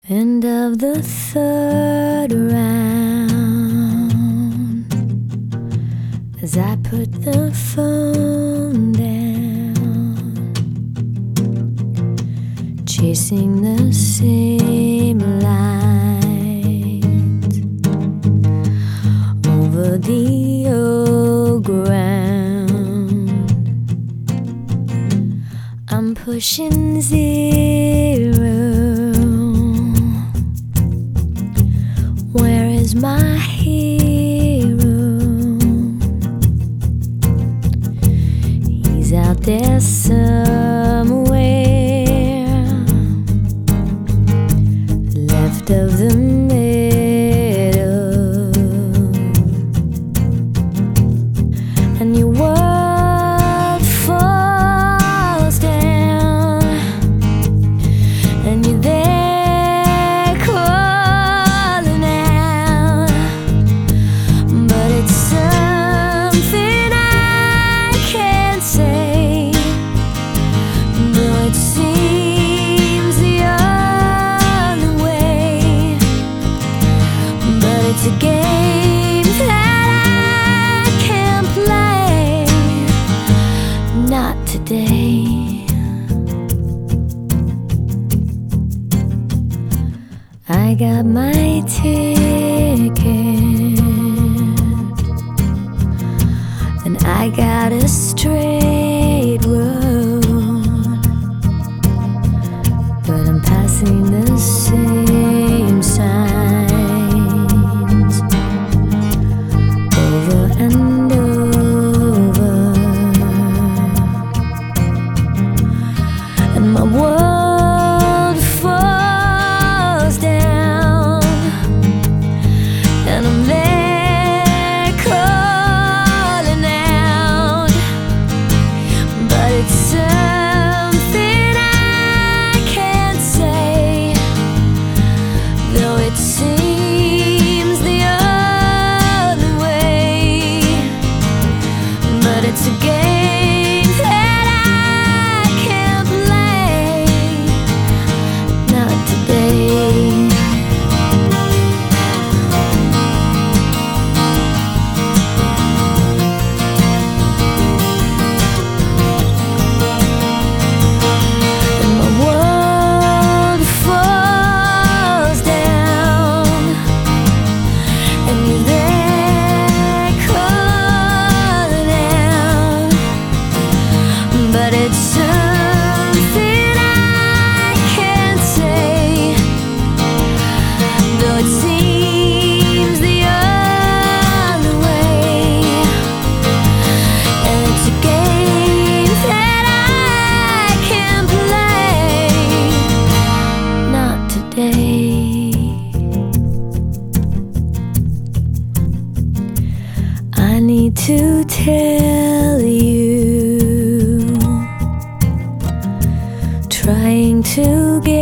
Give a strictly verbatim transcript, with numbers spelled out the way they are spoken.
End of the third round, as I put the phone down, chasing the same lines over the old ground. I'm pushing zero. Where is my hero? He's out there somewhere, left of the middle, and your world falls down, and you're there. It's a game that I can't play, not today. I got my ticket, and I got a straight road, but I'm passing the same sign. And over, and my world falls down, and I'm there calling out, but it's something I can't say, though it seems the it's a game that I can't play, not today. And my world falls down, and you're there. But it's something I can't say, though it seems the other way. And it's a game that I can't play, not today. I need to tell you, trying to get